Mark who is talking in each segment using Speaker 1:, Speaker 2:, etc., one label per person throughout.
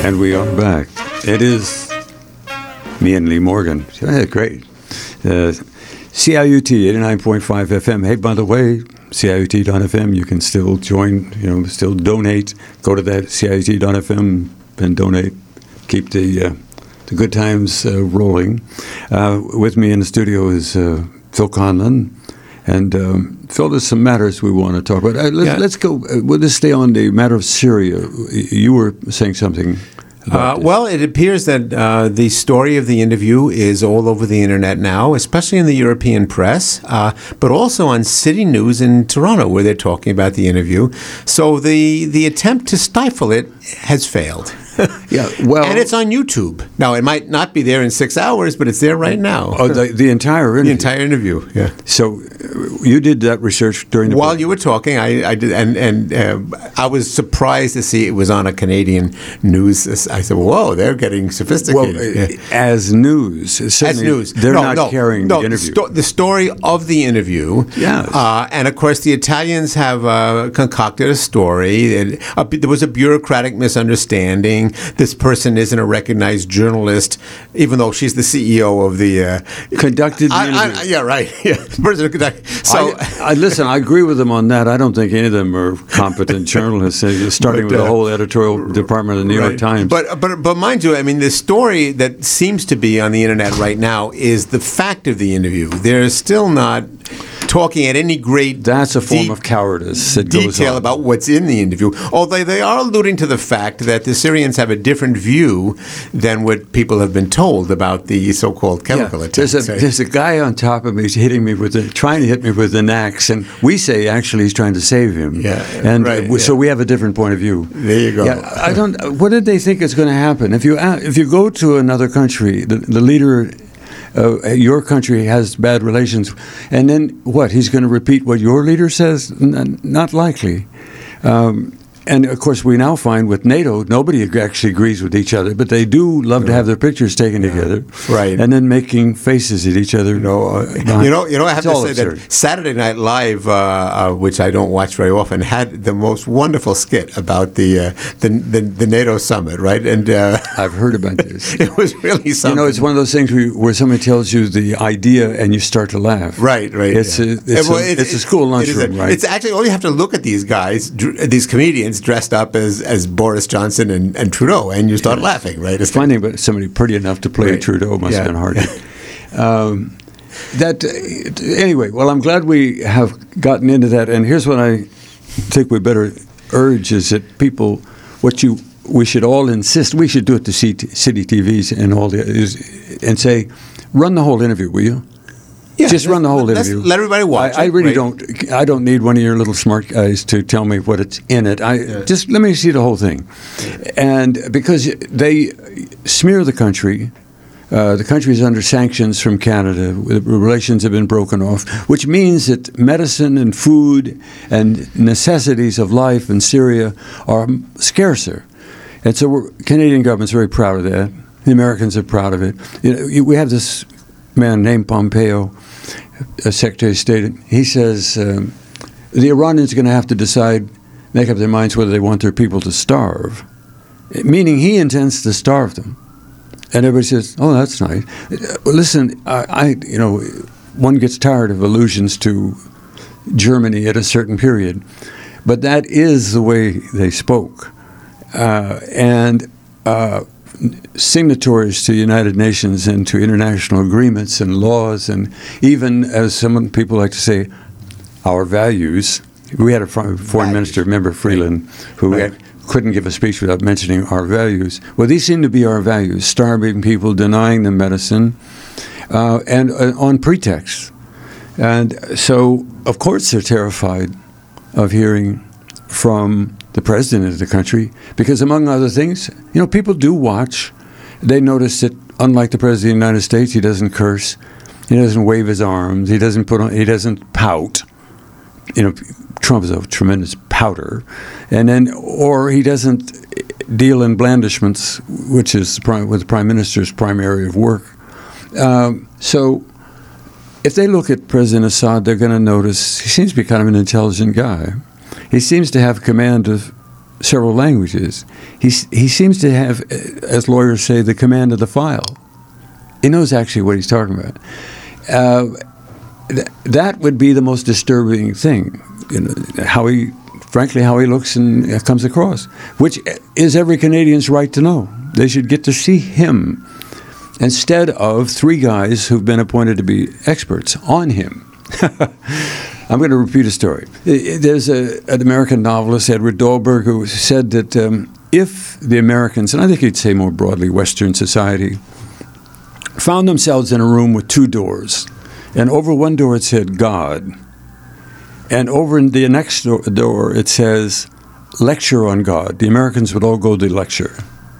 Speaker 1: And we are back. It is me and Lee Morgan. Great. CIUT 89.5 FM. Hey, by the way, CIUT.FM, you can still join, still donate. Go to that CIUT.FM and donate. Keep the good times rolling. With me in the studio is Phil Conlon. And Phil, there's some matters we want to talk about. Let's go. We'll just stay on the matter of Syria. You were saying something.
Speaker 2: Well, it appears that the story of the interview is all over the internet now, especially in the European press, but also on City News in Toronto, where they're talking about the interview. So the attempt to stifle it has failed.
Speaker 1: Yeah, well,
Speaker 2: and it's on YouTube. Now, it might not be there in 6 hours, but it's there right now.
Speaker 1: Oh, the entire interview?
Speaker 2: The entire interview, yeah.
Speaker 1: So you did that research during the...
Speaker 2: While you were talking, I did, and I was surprised to see it was on a Canadian news. I said, whoa, they're getting sophisticated.
Speaker 1: Well, as news.
Speaker 2: As news.
Speaker 1: They're not carrying the interview.
Speaker 2: The story of the interview.
Speaker 1: Yes.
Speaker 2: And, of course, the Italians have concocted a story. There was a bureaucratic misunderstanding. This person isn't a recognized journalist, even though she's the CEO of the...
Speaker 1: conducted the interview.
Speaker 2: Yeah, right. Yeah.
Speaker 1: So, listen, I agree with them on that. I don't think any of them are competent journalists, starting with the whole editorial department of the New York Times.
Speaker 2: But mind you, I mean, the story that seems to be on the internet right now is the fact of the interview. They're still not talking at any great
Speaker 1: that's a form of cowardice that
Speaker 2: detail about what's in the interview, although they are alluding to the fact that the Syrians have a different view than what people have been told about the so-called chemical attacks.
Speaker 1: There's a guy on top of me trying to hit me with an axe, and we say actually he's trying to save him. So we have a different point of view.
Speaker 2: There you go.
Speaker 1: Yeah, what did they think is going to happen if you go to another country, the leader? Your country has bad relations, and then what? He's going to repeat what your leader says? Not likely. And, of course, we now find with NATO, nobody actually agrees with each other, but they do love to have their pictures taken together.
Speaker 2: Right.
Speaker 1: And then making faces at each other.
Speaker 2: I have to say that Saturday Night Live, which I don't watch very often, had the most wonderful skit about the NATO summit, right? And
Speaker 1: I've heard about this.
Speaker 2: It was really something.
Speaker 1: It's one of those things where somebody tells you the idea and you start to laugh.
Speaker 2: Right.
Speaker 1: It's a school lunchroom, right?
Speaker 2: It's actually, all you have to look at these guys, these comedians, dressed up as Boris Johnson and Trudeau, and you start laughing, right?
Speaker 1: It's finding but somebody pretty enough to play Trudeau must have been hard. Anyway, well, I'm glad we have gotten into that, and here's what I think we better urge is that people, we should all insist, we should do it to city TVs and say, run the whole interview, will you?
Speaker 2: Yeah,
Speaker 1: just run the whole interview.
Speaker 2: Let everybody watch
Speaker 1: I really don't. I don't need one of your little smart guys to tell me what it's in it. Just let me see the whole thing, and because they smear the country is under sanctions from Canada. Relations have been broken off, which means that medicine and food and necessities of life in Syria are scarcer, and so Canadian government's very proud of that. The Americans are proud of it. We have this man named Pompeo, Secretary of State. He says the Iranians are going to have to make up their minds whether they want their people to starve, meaning he intends to starve them. And everybody says, "Oh, that's nice." Listen, one gets tired of allusions to Germany at a certain period, but that is the way they spoke, signatories to the United Nations and to international agreements and laws, and even, as some people like to say, our values. We had a foreign minister, remember Freeland, who couldn't give a speech without mentioning our values. Well, these seem to be our values: starving people, denying them medicine, and on pretext. And so, of course, they're terrified of hearing from the president of the country, because among other things, people do watch. They notice that, unlike the president of the United States, he doesn't curse, he doesn't wave his arms, he doesn't pout. Trump is a tremendous pouter, or he doesn't deal in blandishments, which is what the prime minister's prime area of work. So, if they look at President Assad, they're going to notice he seems to be kind of an intelligent guy. He seems to have command of several languages. He seems to have, as lawyers say, the command of the file. He knows actually what he's talking about. That would be the most disturbing thing, how he looks and comes across, which is every Canadian's right to know. They should get to see him instead of three guys who've been appointed to be experts on him. I'm going to repeat a story. There's an American novelist, Edward Dahlberg, who said that if the Americans, and I think he'd say more broadly Western society, found themselves in a room with two doors, and over one door it said God, and over in the next door it says lecture on God, the Americans would all go to lecture.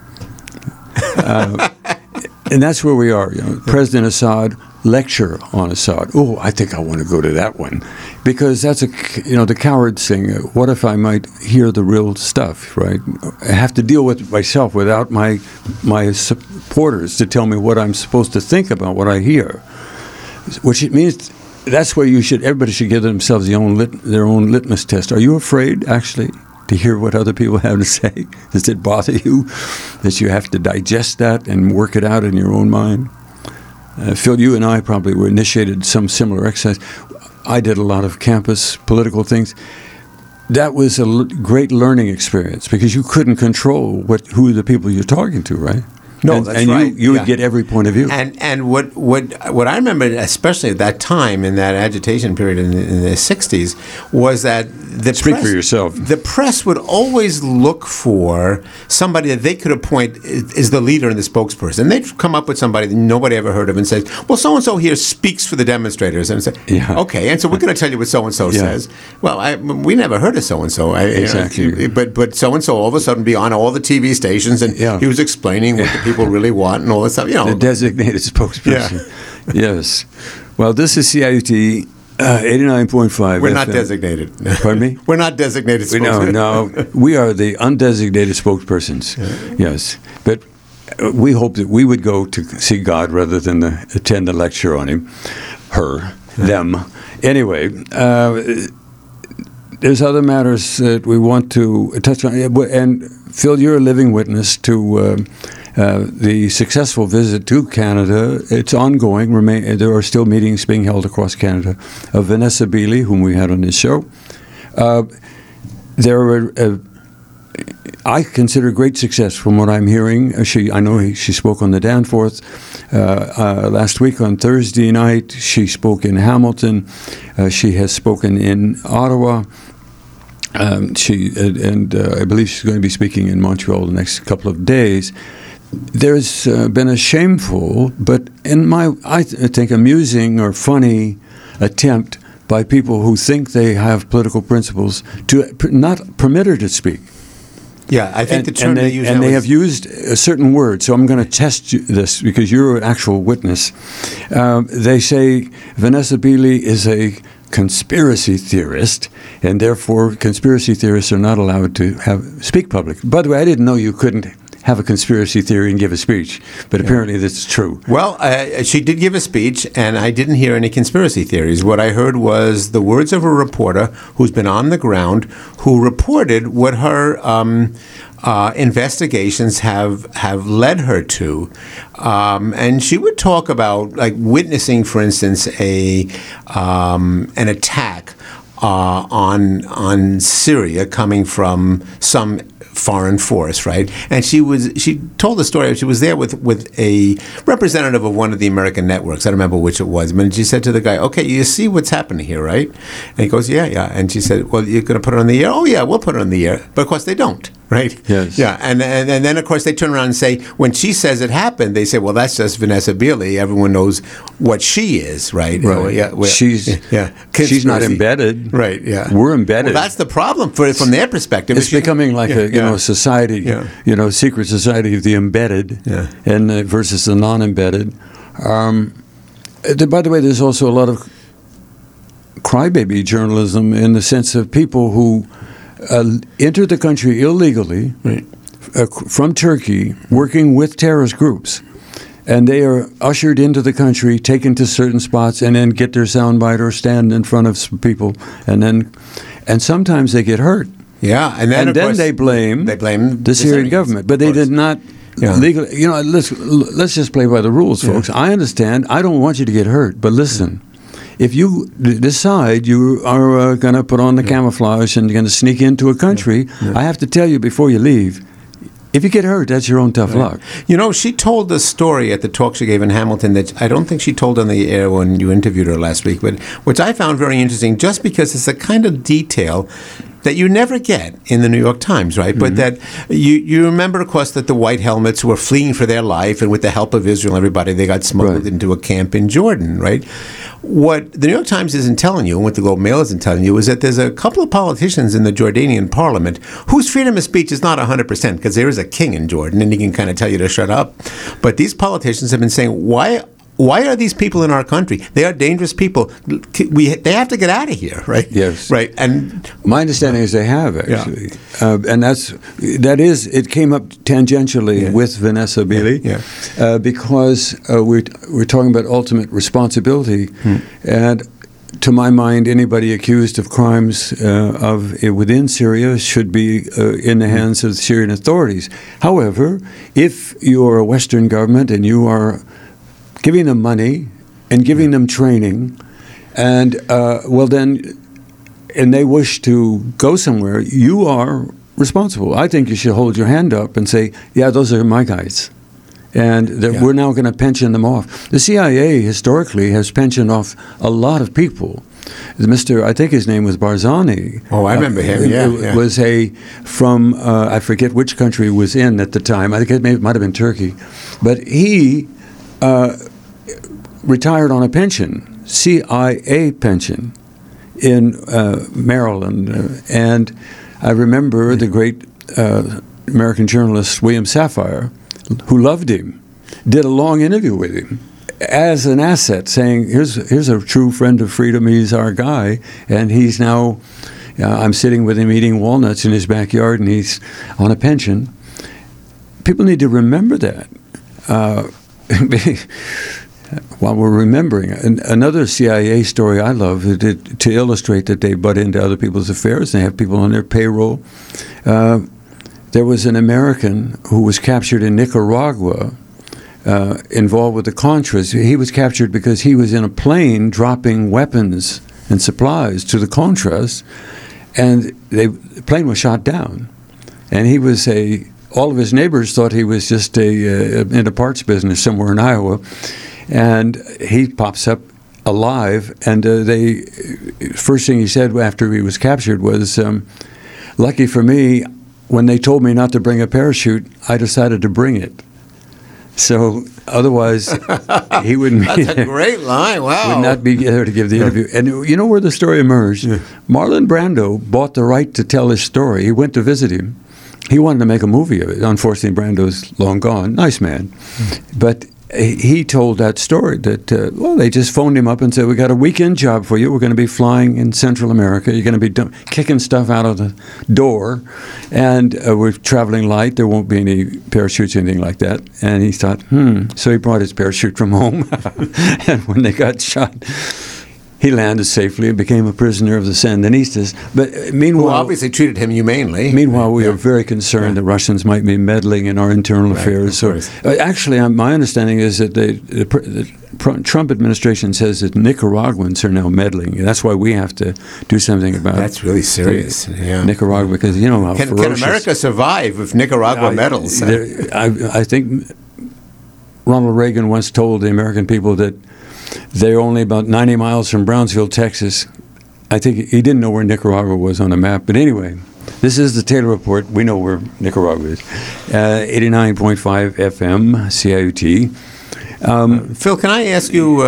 Speaker 1: And that's where we are. President Assad, lecture on Assad. Oh, I think I want to go to that one, because that's the coward thing. What if I might hear the real stuff? Right? I have to deal with it myself without my supporters to tell me what I'm supposed to think about what I hear. Which it means that's where everybody should give themselves their own litmus test. Are you afraid actually to hear what other people have to say? Does it bother you that you have to digest that and work it out in your own mind? Phil, you and I probably were initiated some similar exercise. I did a lot of campus political things. That was a great learning experience because you couldn't control who the people you're talking to, right?
Speaker 2: No, that's right.
Speaker 1: You would get every point of view.
Speaker 2: And what I remember, especially at that time in that agitation period in the 60s, was that
Speaker 1: Speak for yourself.
Speaker 2: The press would always look for somebody that they could appoint as the leader and the spokesperson. They'd come up with somebody that nobody ever heard of and say, well, so-and-so here speaks for the demonstrators. And say, okay, and so we're going to tell you what so-and-so says. Well, we never heard of so-and-so.
Speaker 1: Exactly.
Speaker 2: But so-and-so all of a sudden be on all the TV stations, and he was explaining what the people really want and all that stuff.
Speaker 1: The designated spokesperson. Yeah. Yes. Well, this is CIUT 89.5.
Speaker 2: We're not designated.
Speaker 1: Pardon me?
Speaker 2: We're not designated spokespersons.
Speaker 1: No. We are the undesignated spokespersons. Yes. But we hope that we would go to see God rather than attend a lecture on him, her, them. Anyway, there's other matters that we want to touch on. And Phil, you're a living witness to the successful visit to Canada. It's ongoing. There are still meetings being held across Canada of Vanessa Beeley, whom we had on this show. There were, I consider great success from what I'm hearing. I know she spoke on the Danforth last week on Thursday night. She spoke in Hamilton. She has spoken in Ottawa. I believe she's going to be speaking in Montreal the next couple of days. There's been a shameful, but I think amusing or funny attempt by people who think they have political principles to not permit her to speak.
Speaker 2: Yeah, I think the term they use.
Speaker 1: And they have used a certain word, so I'm going to test this because you're an actual witness. They say Vanessa Beeley is a conspiracy theorist, and therefore conspiracy theorists are not allowed to speak publicly. By the way, I didn't know you couldn't have a conspiracy theory and give a speech, but apparently that's true.
Speaker 2: Well, she did give a speech, and I didn't hear any conspiracy theories. What I heard was the words of a reporter who's been on the ground, who reported what her investigations have led her to, and she would talk about like witnessing, for instance, an attack on Syria coming from some foreign force, right? And she told the story. She was there with a representative of one of the American networks. I don't remember which it was. But she said to the guy, "Okay, you see what's happening here, right?" And he goes, "Yeah." And she said, "Well, you're going to put it on the air?" "Oh, yeah, we'll put it on the air." But of course, they don't. Right?
Speaker 1: Yes.
Speaker 2: Yeah, and then of course they turn around and say, when she says it happened, they say, well, that's just Vanessa Beeley. Everyone knows what she is, right?
Speaker 1: Right. She's not embedded.
Speaker 2: Right. Yeah.
Speaker 1: We're embedded.
Speaker 2: Well, that's the problem from their perspective.
Speaker 1: It's becoming like a society, secret society of the embedded, and versus the non-embedded. By the way, there's also a lot of crybaby journalism in the sense of people who enter the country illegally from Turkey, working with terrorist groups, and they are ushered into the country, taken to certain spots, and then get their soundbite or stand in front of some people, and sometimes they get hurt.
Speaker 2: Yeah, and then,
Speaker 1: they blame the Syrian government, but they did not legally. Let's just play by the rules, folks. I understand. I don't want you to get hurt, but listen. If you decide you are going to put on the camouflage and you're going to sneak into a country, I have to tell you before you leave, if you get hurt, that's your own tough luck.
Speaker 2: She told the story at the talk she gave in Hamilton that I don't think she told on the air when you interviewed her last week, but which I found very interesting just because it's a kind of detail that you never get in the New York Times, right? But that you remember, of course, that the white helmets were fleeing for their life, and with the help of Israel and everybody, they got smuggled into a camp in Jordan, right? What the New York Times isn't telling you, and what the Globe Mail isn't telling you, is that there's a couple of politicians in the Jordanian parliament whose freedom of speech is not 100%, because there is a king in Jordan, and he can kind of tell you to shut up. But these politicians have been saying, why are these people in our country? They are dangerous people. They have to get out of here, right?
Speaker 1: Yes.
Speaker 2: Right. And
Speaker 1: my understanding is they have, actually. And it came up tangentially with Vanessa Beeley because we're talking about ultimate responsibility. And to my mind, anybody accused of crimes within Syria should be in the hands of the Syrian authorities. However, if you are a Western government and you are giving them money and giving them training, and and they wish to go somewhere, you are responsible. I think you should hold your hand up and say, yeah, those are my guys. And we're now going to pension them off. The CIA historically has pensioned off a lot of people. I think his name was Barzani.
Speaker 2: Oh, I remember him,
Speaker 1: was from, I forget which country he was in at the time. I think it might have been Turkey. But he retired on a pension, CIA pension, in Maryland. And I remember the great American journalist William Safire, who loved him, did a long interview with him as an asset, saying, here's a true friend of freedom, he's our guy, and he's now, I'm sitting with him eating walnuts in his backyard, and he's on a pension. People need to remember that. While we're remembering, another CIA story I love to illustrate that they butt into other people's affairs, they have people on their payroll. There was an American who was captured in Nicaragua, involved with the Contras. He was captured because he was in a plane dropping weapons and supplies to the Contras, and the plane was shot down. And he was all of his neighbors thought he was just in a parts business somewhere in Iowa, and he pops up alive. And first thing he said after he was captured was, "Lucky for me, when they told me not to bring a parachute, I decided to bring it." So otherwise, he wouldn't be
Speaker 2: That's a great line. Wow.
Speaker 1: Would not be there to give the interview. And you know where the story emerged? Yeah. Marlon Brando bought the right to tell his story. He went to visit him. He wanted to make a movie of it. Unfortunately, Brando's long gone. Nice man. But he told that story that, they just phoned him up and said, we got a weekend job for you. We're going to be flying in Central America. You're going to be kicking stuff out of the door. And we're traveling light. There won't be any parachutes or anything like that. And he thought, So he brought his parachute from home. And when they got shot, he landed safely and became a prisoner of the Sandinistas. But meanwhile,
Speaker 2: who obviously treated him humanely.
Speaker 1: Meanwhile, we are very concerned that Russians might be meddling in our internal affairs. So, actually, my understanding is that the Trump administration says that Nicaraguans are now meddling. That's why we have to do something about it.
Speaker 2: That's really serious.
Speaker 1: Nicaragua, because you know how ferocious.
Speaker 2: Can America survive if Nicaragua meddles?
Speaker 1: I think Ronald Reagan once told the American people that they're only about 90 miles from Brownsville, Texas. I think he didn't know where Nicaragua was on a map. But anyway, this is the Taylor Report. We know where Nicaragua is. 89.5 FM, CIUT.
Speaker 2: Phil, can I ask you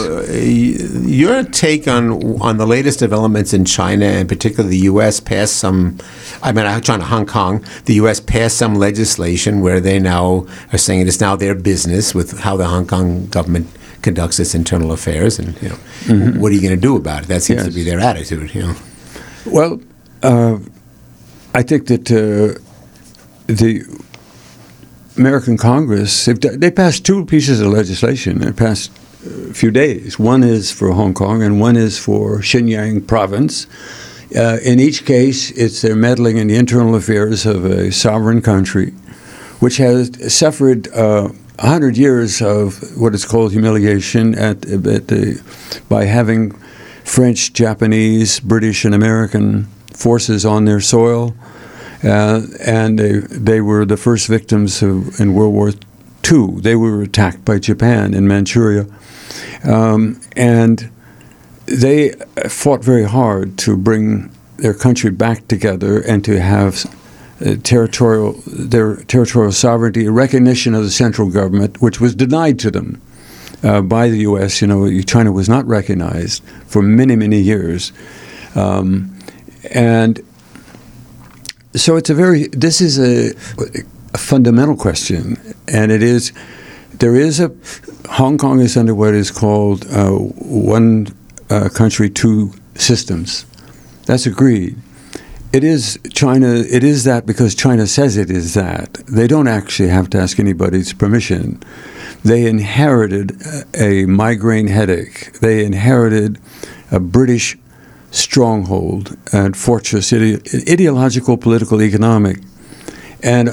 Speaker 2: your take on the latest developments in China, and particularly the U.S. passed China, Hong Kong, the U.S. passed some legislation where they now are saying it is now their business with how the Hong Kong government conducts its internal affairs, and what are you going to do about it? That seems to be their attitude.
Speaker 1: Well, I think that the American Congress, they passed two pieces of legislation in the past few days. One is for Hong Kong, and one is for Xinjiang province In each case, it's their meddling in the internal affairs of a sovereign country, which has suffered 100 years of what is called humiliation by having French, Japanese, British, and American forces on their soil. And they were the first victims in World War II. They were attacked by Japan in Manchuria. And they fought very hard to bring their country back together and to have their territorial sovereignty, a recognition of the central government, which was denied to them by the U.S. China was not recognized for many, many years. And so this is a fundamental question, and Hong Kong is under what is called one country, two systems. That's agreed. It is that because China says it is that. They don't actually have to ask anybody's permission. They inherited a migraine headache. They inherited a British stronghold and fortress, ideological, political, economic. And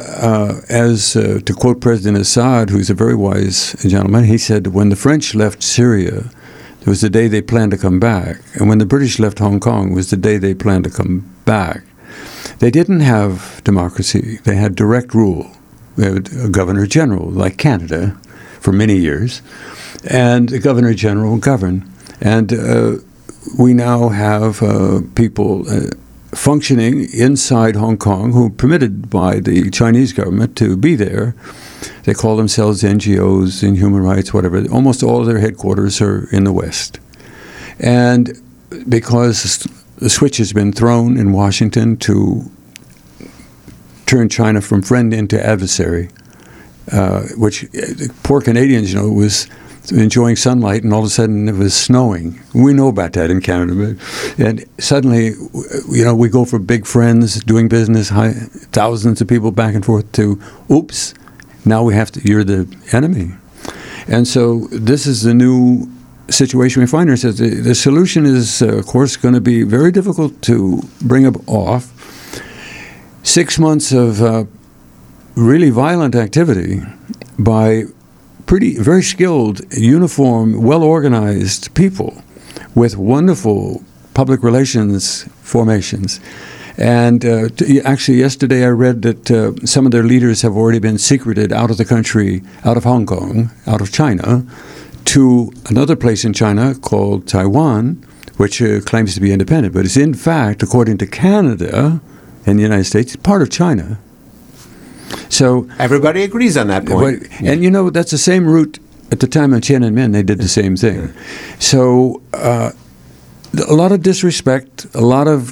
Speaker 1: to quote President Assad, who's a very wise gentleman, he said, when the French left Syria, it was the day they planned to come back. And when the British left Hong Kong, it was the day they planned to come back. They didn't have democracy. They had direct rule. They had a governor general, like Canada, for many years. And the governor general governed. And we now have people functioning inside Hong Kong who are permitted by the Chinese government to be there. They call themselves NGOs and human rights, whatever. Almost all of their headquarters are in the West. And because the switch has been thrown in Washington to turn China from friend into adversary, which poor Canadians, was enjoying sunlight, and all of a sudden it was snowing. We know about that in Canada. And suddenly, we go from big friends, doing business, thousands of people back and forth, to, oops, now you're the enemy. And so this is the new situation we find ourselves. The solution is, of course, going to be very difficult to bring off. 6 months of really violent activity by very skilled, uniform, well-organized people with wonderful public relations formations. And actually, yesterday I read that some of their leaders have already been secreted out of the country, out of Hong Kong, out of China, to another place in China called Taiwan, which claims to be independent, but is in fact, according to Canada and the United States, part of China. So
Speaker 2: everybody agrees on that point.
Speaker 1: And that's the same route at the time of Tiananmen. They did the same thing. So a lot of disrespect, a lot of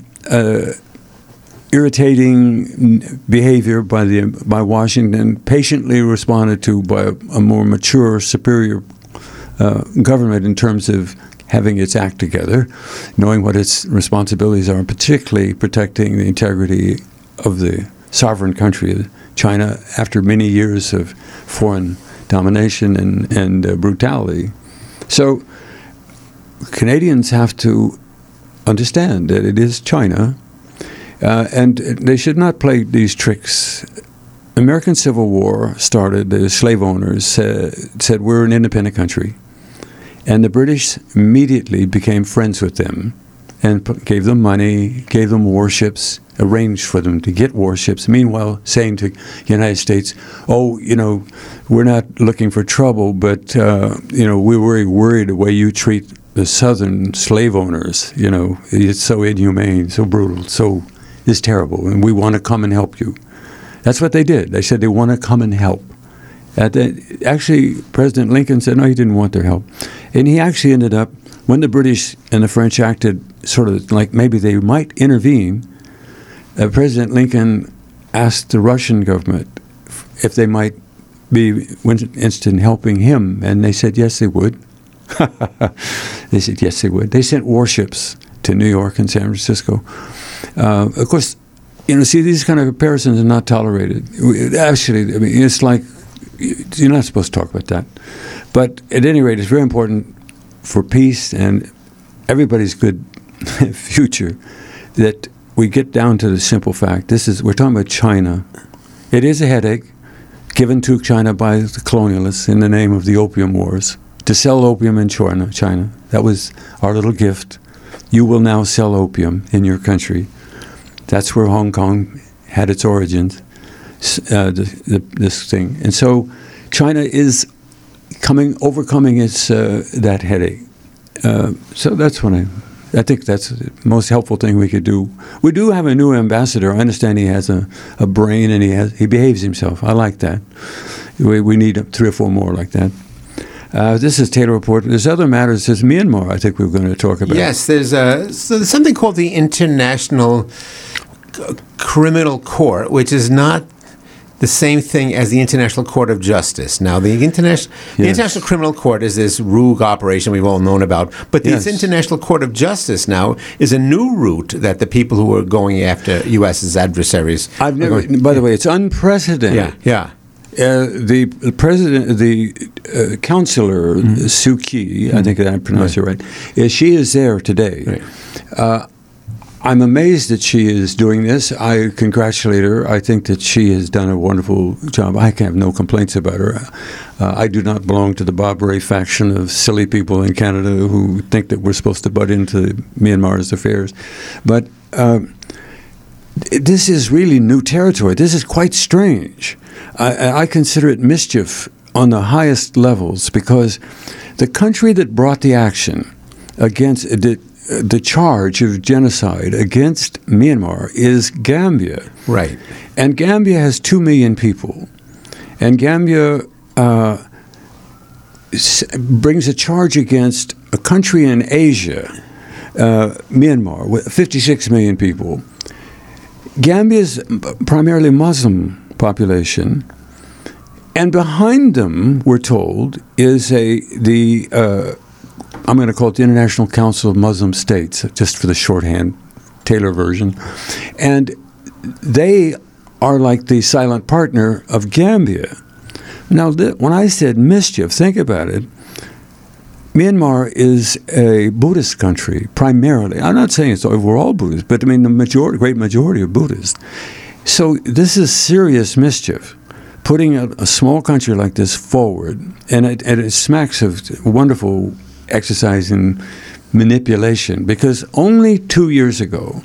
Speaker 1: irritating behavior by Washington, patiently responded to by a more mature, superior government in terms of having its act together, knowing what its responsibilities are, and particularly protecting the integrity of the sovereign country of China after many years of foreign domination and brutality. So Canadians have to understand that it is China, and they should not play these tricks. American Civil War started, the slave owners said we're an independent country. And the British immediately became friends with them and gave them money, gave them warships, arranged for them to get warships, meanwhile saying to the United States, we're not looking for trouble, but, we're very worried the way you treat the southern slave owners. It's so inhumane, so brutal, it's terrible, and we want to come and help you. That's what they did. They said they want to come and help. Actually, President Lincoln said, no, he didn't want their help. And he actually ended up, when the British and the French acted sort of like maybe they might intervene, President Lincoln asked the Russian government if they might be interested in helping him, and they said yes, they would. They said yes, they would. They sent warships to New York and San Francisco. Of course, these kind of comparisons are not tolerated. Actually, it's like, you're not supposed to talk about that. But at any rate, it's very important for peace and everybody's good future that we get down to the simple fact. We're talking about China. It is a headache given to China by the colonialists in the name of the Opium Wars to sell opium in China. That was our little gift. You will now sell opium in your country. That's where Hong Kong had its origins, this thing. And so China is overcoming its that headache. So that's what I think that's the most helpful thing we could do. We do have a new ambassador. I understand he has a brain and he behaves himself. I like that. We need 3 or 4 more like that. This is Taylor Report. There's other matters. There's Myanmar, I think we're going to talk about.
Speaker 2: Yes, there's something called the International Criminal Court, which is not the same thing as the International Court of Justice. Now, the International Criminal Court is this rogue operation we've all known about, but this International Court of Justice now is a new route that the people who are going after U.S.'s adversaries.
Speaker 1: By the way, it's unprecedented.
Speaker 2: Yeah.
Speaker 1: The president, the counselor, Suu Kyi, I think I pronounced it right, she is there today. Right. I'm amazed that she is doing this. I congratulate her. I think that she has done a wonderful job. I have no complaints about her. I do not belong to the Bob Rae faction of silly people in Canada who think that we're supposed to butt into Myanmar's affairs. But this is really new territory. This is quite strange. I consider it mischief on the highest levels because the country that brought the action against the charge of genocide against Myanmar is Gambia.
Speaker 2: Right.
Speaker 1: And Gambia has 2 million people. And Gambia brings a charge against a country in Asia, Myanmar, with 56 million people. Gambia's primarily Muslim population, and behind them, we're told, is I'm going to call it the International Council of Muslim States, just for the shorthand, Taylor version. And they are like the silent partner of Gambia. Now, when I said mischief, think about it. Myanmar is a Buddhist country, primarily. I'm not saying it's overall Buddhist, but I mean the great majority of Buddhists. So this is serious mischief, putting a small country like this forward, and it smacks of wonderful exercise in manipulation, because only 2 years ago,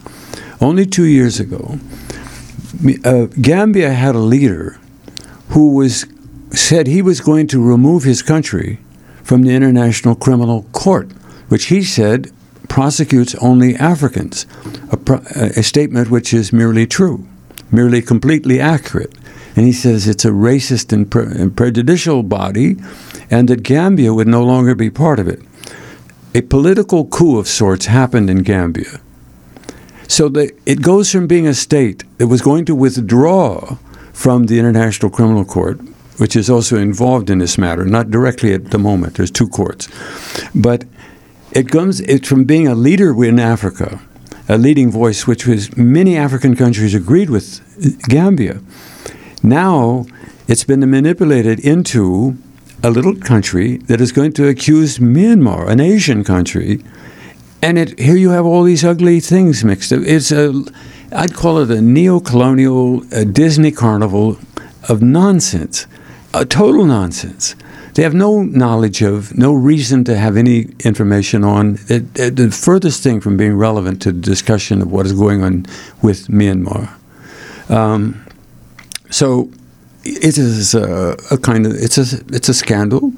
Speaker 1: Gambia had a leader who said he was going to remove his country from the International Criminal Court, which he said prosecutes only Africans, a statement which is merely true, merely completely accurate. And he says it's a racist and prejudicial body, and that Gambia would no longer be part of it. A political coup of sorts happened in Gambia. So it goes from being a state that was going to withdraw from the International Criminal Court, which is also involved in this matter, not directly at the moment. There's 2 courts. But it's from being a leader in Africa, a leading voice, which was many African countries agreed with Gambia. Now it's been manipulated into a little country that is going to accuse Myanmar, an Asian country, and here you have all these ugly things mixed up. I'd call it a neo-colonial Disney carnival of nonsense, a total nonsense. They have no knowledge of, no reason to have any information on the furthest thing from being relevant to the discussion of what is going on with Myanmar. So it is it's a scandal.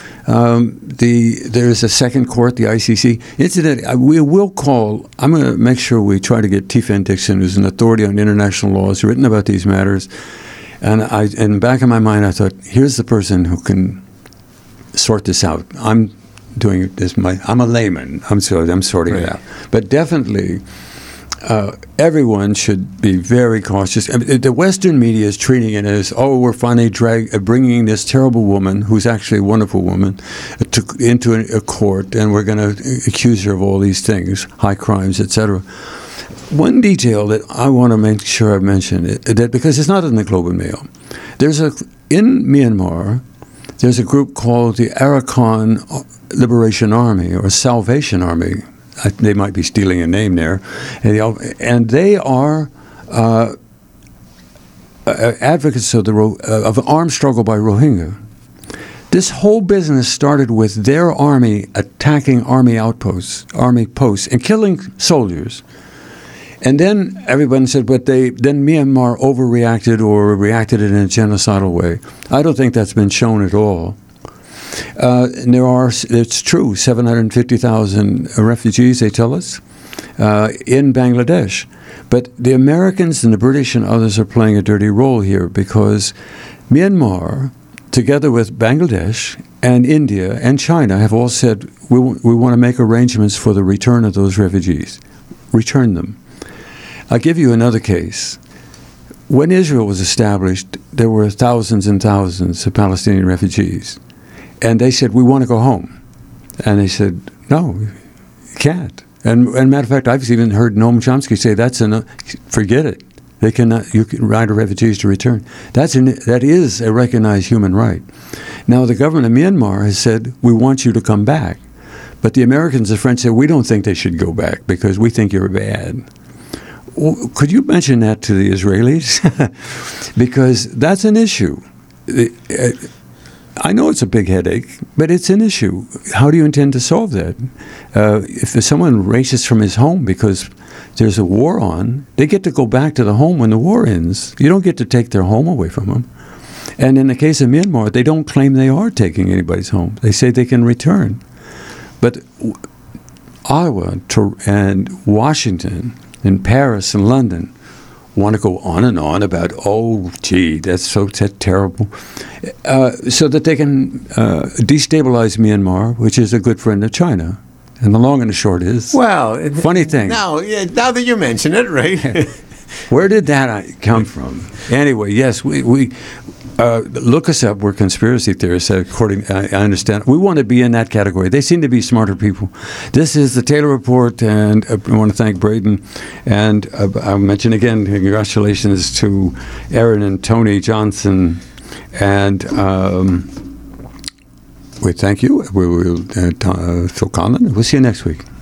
Speaker 1: There is a second court, the ICC. Incidentally, we will call. I'm going to make sure we try to get T-Fan Dixon, who's an authority on international laws, written about these matters. And in the back of my mind, I thought, here's the person who can sort this out. I'm doing this. I'm a layman. I'm sorting it out. But definitely, everyone should be very cautious. I mean, the Western media is treating it as, we're finally bringing this terrible woman, who's actually a wonderful woman, into a court, and we're going to accuse her of all these things, high crimes, etc. One detail that I want to make sure I mention, that because it's not in the Globe and Mail, in Myanmar, there's a group called the Arakan Liberation Army, or Salvation Army. they might be stealing a name there, and they are advocates of of the armed struggle by Rohingya. This whole business started with their army attacking army outposts, army posts, and killing soldiers. And then everyone said, but then Myanmar overreacted or reacted in a genocidal way. I don't think that's been shown at all. And it's true, 750,000 refugees, they tell us, in Bangladesh. But the Americans and the British and others are playing a dirty role here because Myanmar, together with Bangladesh and India and China, have all said, we want to make arrangements for the return of those refugees. Return them. I'll give you another case. When Israel was established, there were thousands and thousands of Palestinian refugees. And they said, we want to go home. And they said, no, you can't. And matter of fact, I've even heard Noam Chomsky say, forget it. They cannot. You can right of refugees to return. That is a recognized human right. Now the government of Myanmar has said, we want you to come back. But the Americans and French said, we don't think they should go back because we think you're bad. Well, could you mention that to the Israelis? Because that's an issue. I know it's a big headache, but it's an issue. How do you intend to solve that? If there's someone racist from his home because there's a war on, they get to go back to the home when the war ends. You don't get to take their home away from them. And in the case of Myanmar, they don't claim they are taking anybody's home. They say they can return. But Ottawa and Washington and Paris and London want to go on and on about, that's so terrible, so that they can destabilize Myanmar, which is a good friend of China. And the long and the short is, funny thing.
Speaker 2: Now that you mention it, right?
Speaker 1: Where did that come from? Anyway, yes, we look us up. We're conspiracy theorists, according I understand. We want to be in that category. They seem to be smarter people. This is the Taylor Report, and I want to thank Braden. And I'll mention again, congratulations to Aaron and Tony Johnson. And we thank you. We will, Phil Conlon. We'll see you next week.